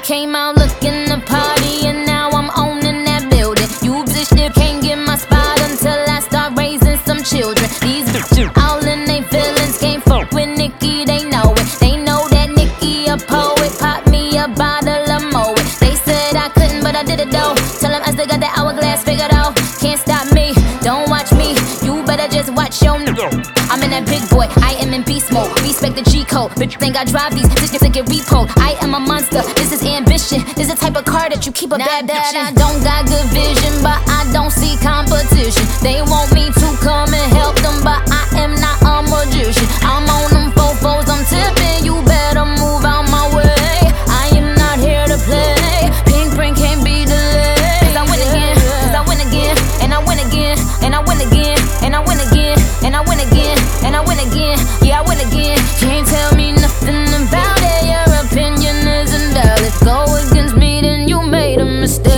came out looking to party, and now I'm owning that building. You bitch still can't get my spot until I start raising some children. These bitches all in they feelings, can't fuck with Nicki, they know it. They know that Nicki a poet, pop me a bottle of Moet. They said I couldn't, but I did it though. Tell them I still got that hourglass figured out. Can't stop me, don't watch me, you better just watch your nigga. I'm in that big boy, I am in beast mode. Respect the G code, bitch think I drive these tickets to get repoed. I am a monster, this is ambition. This is the type of car that you keep a bad bitch in. I don't got good vision, but I don't see competition. They want me to come and help them, but I am not a magician. I'm on them fofos, I'm tipping, you better move out my way. I am not here to play, pink print can't be delayed. Cause I win again, cause I win again, and I win again, and I win again, and I win again, and I win again, and I win again, yeah I win again. Can't tell me nothing about it, your opinion isn't valid. Go against me, then you made a mistake.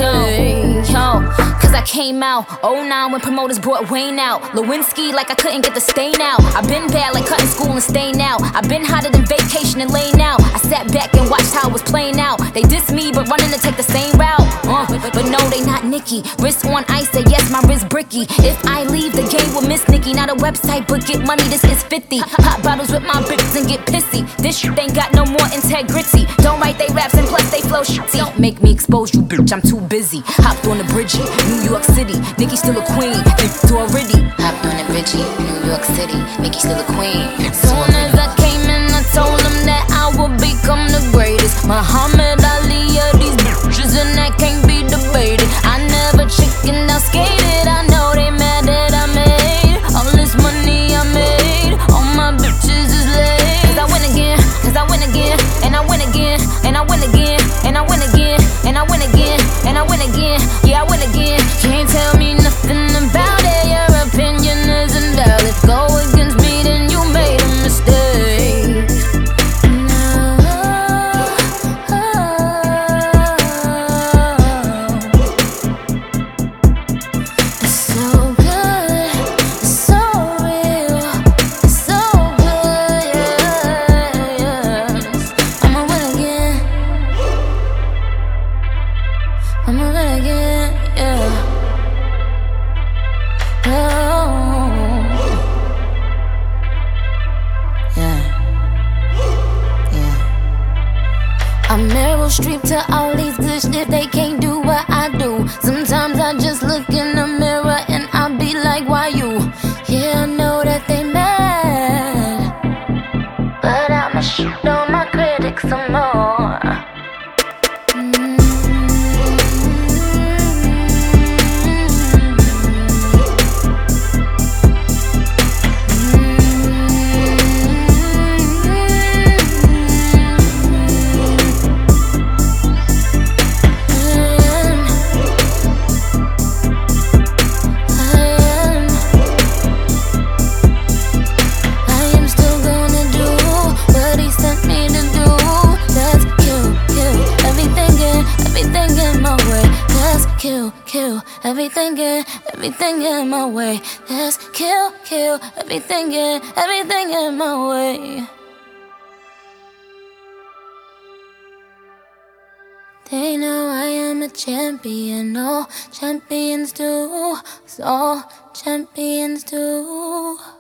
Yo, cause I came out 09 when promoters brought Wayne out. Lewinsky like I couldn't get the stain out. I've been bad like cutting school and staying out. I've been hotter than vacation and laying out. I sat back and watched how it was playing out. They diss me but running to take the same route. But no, they not Nicki. Wrist on ice, say yes, my wrist bricky. If I leave the game with Miss Nicki, not a website but get money, this is 50. Pop bottles with my bitches and get pissy. This shit ain't got no more integrity. Don't write they raps and plus they flow shitty. Don't make me expose you, bitch, I'm too busy. Hopped on the Bridgie, New York City. Nicki still a queen, it's already. Hopped on the Bridgie, New York City. Nicki still a queen. Soon as I came in, I told them that I would become the greatest. Muhammad Ali of these bitches, and that can't be debated. I never chickened out, skated. I know they mad that I made all this money I made. All my bitches is late. Cause I win again, cause I win again, and I win again, and I win again, and I win again, and I win again, and I win again, yeah I win again. Can't tell me nothing about it, your opinion isn't valid. Go against me, then you made a mistake. It's so good, it's so real, it's so good, yes. I'ma win again, I'ma win again, yeah. I'm Meryl Streep to all these good shit, they can't do what I do. Sometimes I just look in the mirror and I be like, why you? Yeah, I know that they mad, but I'ma shoot on my critics some more. Kill everything in my way. Let's kill everything in my way. They know I am a champion, all champions do, so champions do.